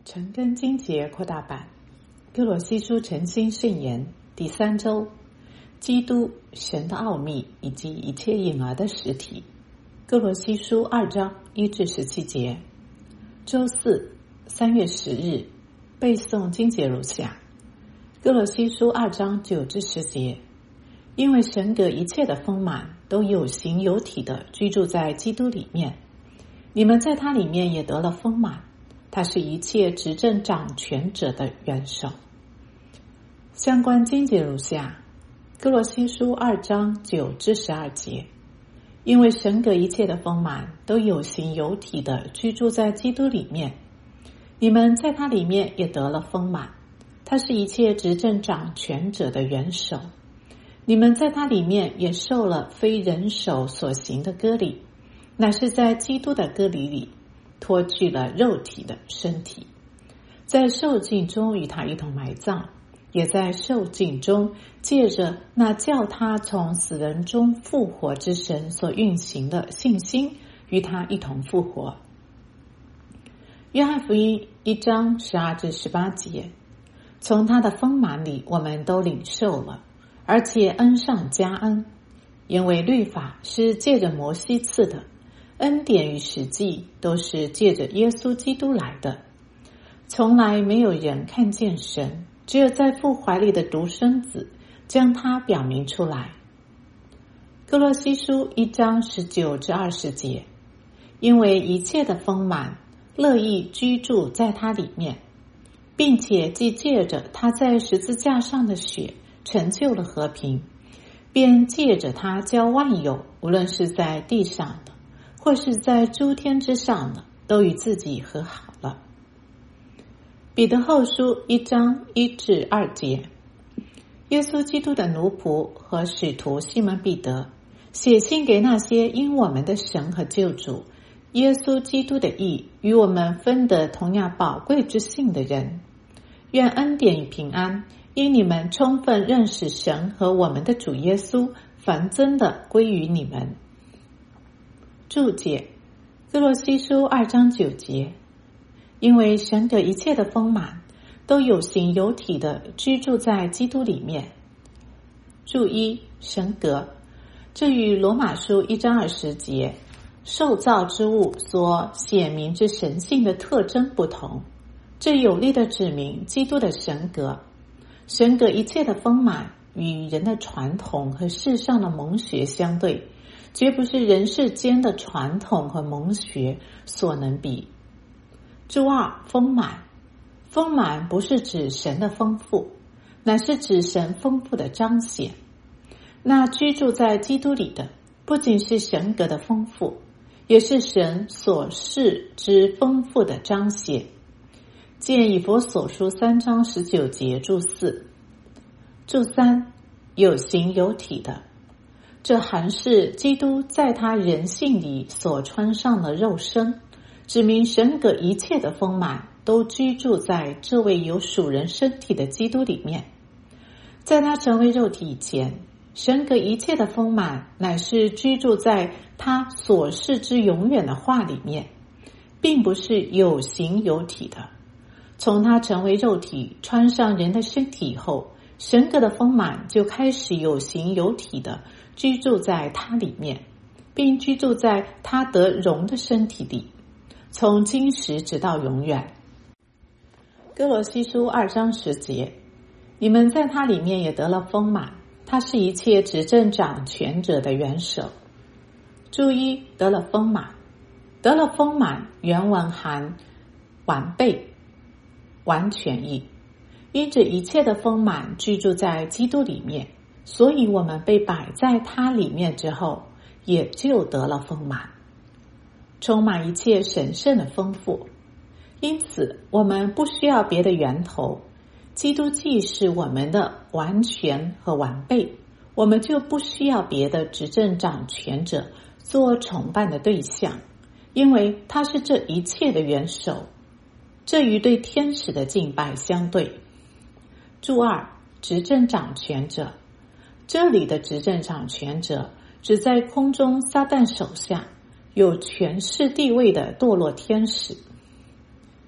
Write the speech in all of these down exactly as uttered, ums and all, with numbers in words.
陈根经节扩大版，哥罗西书诚心圣言第三周，基督神的奥秘以及一切隐而的实体。哥罗西书二章一至十七节。周四三月十日背诵经节如下：哥罗西书二章九至十节。因为神格一切的丰满都有形有体的居住在基督里面，你们在他里面也得了丰满，他是一切执政掌权者的元首。相关经节如下：哥罗西书二章九至十二节。因为神格一切的丰满都有形有体的居住在基督里面，你们在他里面也得了丰满，他是一切执政掌权者的元首。你们在他里面也受了非人手所行的割礼，乃是在基督的割礼里脱去了肉体的身体，在受浸中与他一同埋葬，也在受浸中借着那叫他从死人中复活之神所运行的信心与他一同复活。约翰福音一章十二至十八节。从他的丰满里我们都领受了，而且恩上加恩，因为律法是借着摩西赐的，恩典与实际都是借着耶稣基督来的。从来没有人看见神，只有在父怀里的独生子将他表明出来。哥罗西书一章十九至二十节。因为一切的丰满乐意居住在他里面，并且既借着他在十字架上的血成就了和平，便借着他叫万有，无论是在地上的或是在诸天之上的，都与自己和好了。彼得后书一章一至二节。耶稣基督的奴仆和使徒西门彼得写信给那些因我们的神和救主耶稣基督的义与我们分得同样宝贵之信的人，愿恩典与平安因你们充分认识神和我们的主耶稣繁增的归于你们。注解：哥罗西书二章九节。因为神的一切的丰满都有形有体的居住在基督里面。注一：神格，这与罗马书一章二十节受造之物所显明之神性的特征不同，这有力的指明基督的神格。神格一切的丰满与人的传统和世上的蒙学相对，绝不是人世间的传统和蒙学所能比。注二：丰满。丰满不是指神的丰富，乃是指神丰富的彰显。那居住在基督里的不仅是神格的丰富，也是神所示之丰富的彰显。见以弗所书三章十九节。注四。注三：有形有体的，这含是基督在他人性里所穿上的肉身，指明神格一切的丰满都居住在这位有属人身体的基督里面。在他成为肉体以前，神格一切的丰满乃是居住在他所示之永远的话里面，并不是有形有体的。从他成为肉体穿上人的身体以后，神格的丰满就开始有形有体的居住在他里面，并居住在他得荣的身体里，从今时直到永远。哥罗西书二章十节。你们在他里面也得了丰满，他是一切执政掌权者的元首。注一：得了丰满。得了丰满原文含完备、完全意。因着一切的丰满居住在基督里面，所以我们被摆在他里面之后，也就得了丰满，充满一切神圣的丰富。因此我们不需要别的源头，基督既是我们的完全和完备，我们就不需要别的执政掌权者做崇拜的对象，因为他是这一切的元首。这与对天使的敬拜相对。注二：执政掌权者。这里的执政掌权者指在空中撒旦手下有权势地位的堕落天使。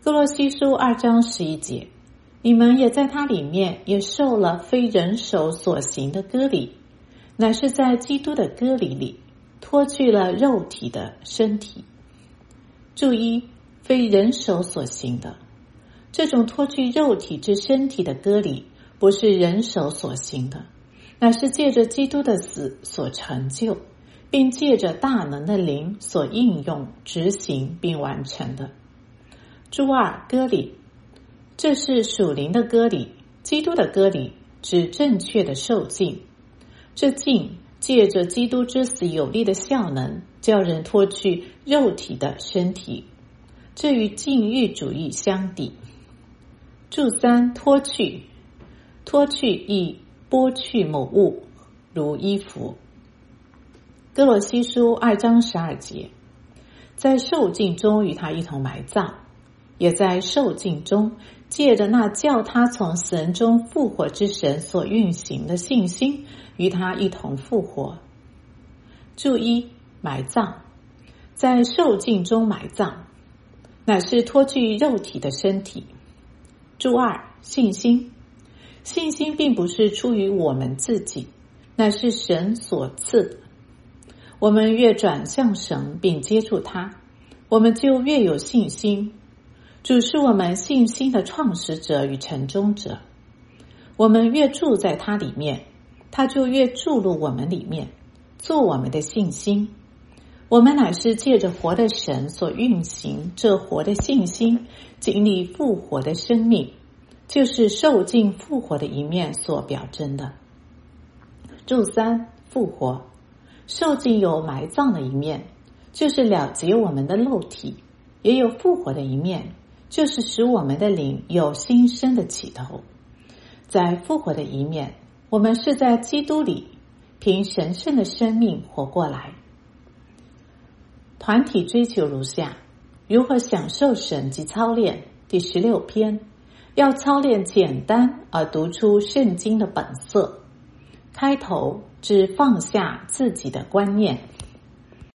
哥罗西书二章十一节，你们也在他里面也受了非人手所行的割礼，乃是在基督的割礼里脱去了肉体的身体。注意，非人手所行的，这种脱去肉体之身体的割礼，不是人手所行的，乃是借着基督的死所成就，并借着大能的灵所应用、执行并完成的。注二，割礼，这是属灵的割礼，基督的割礼指正确的受尽。这尽借着基督之死有力的效能，叫人脱去肉体的身体，这与禁欲主义相抵。注三，脱去，脱去亦剥去某物，如衣服。哥罗西书二章十二节，在受尽中与他一同埋葬，也在受尽中借着那叫他从死人中复活之神所运行的信心，与他一同复活。注一，埋葬，在受尽中埋葬，乃是脱去肉体的身体。注二，信心，信心并不是出于我们自己，乃是神所赐的。我们越转向神并接触他，我们就越有信心。主是我们信心的创始者与成终者。我们越住在他里面，他就越注入我们里面，做我们的信心。我们乃是借着活的神所运行这活的信心，经历复活的生命，就是受尽复活的一面所表征的。注三，复活，受尽有埋葬的一面，就是了结我们的肉体，也有复活的一面，就是使我们的灵有新生的起头。在复活的一面，我们是在基督里凭神圣的生命活过来。团体追求如下：如何享受神及操练。第十六篇，要操练简单而读出圣经的本色。开头指放下自己的观念。